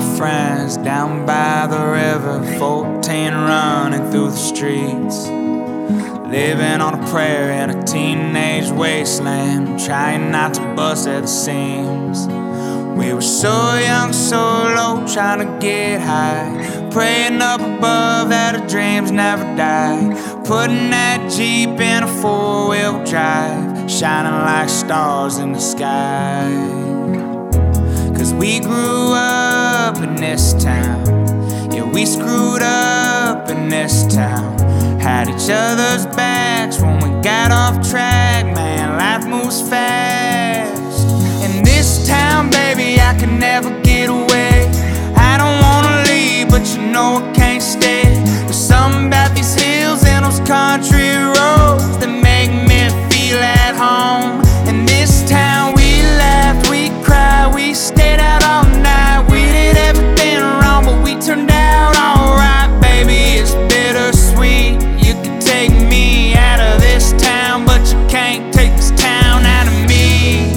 friends down by the river, 14 running through the streets, living on a prayer in a teenage wasteland, trying not to bust at the seams. We were so young, so low, trying to get high, praying up above that our dreams never die, putting that Jeep in a four-wheel drive, shining like stars in the sky. 'Cause we grew up in this town, yeah, we screwed up in this town, had each other's backs when we got off track. Man, life moves fast in this town, baby, I can never get away. I don't wanna leave, but you know I can't stay. There's something about these hills and those country roads that make me feel at home. In this town we laughed, we cried, we stayed out all night. We did everything wrong, but we turned out alright. Baby, it's bittersweet. You can take me out of this town, but you can't take this town out of me.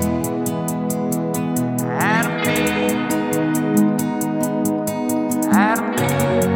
Out of me. Out of me.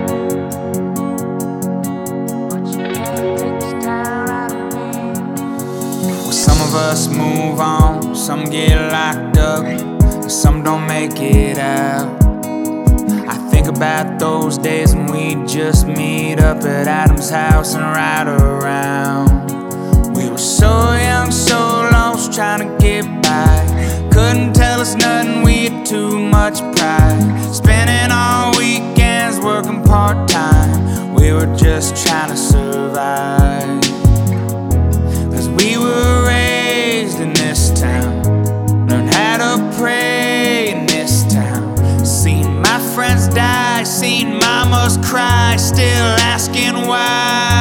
But you can't take this town out of me. Well, some of us move on, some get locked up, and some don't make it out. I think about those days when we'd just meet up at Adam's house and ride around. We were so young, so lost, trying to get by. Couldn't tell us nothing, we had too much pride. Spending all weekends working part-time, we were just trying to survive. 'Cause we were raised in this town, learned how to pray in this town, seen my friends die, seen mamas cry, still asking why.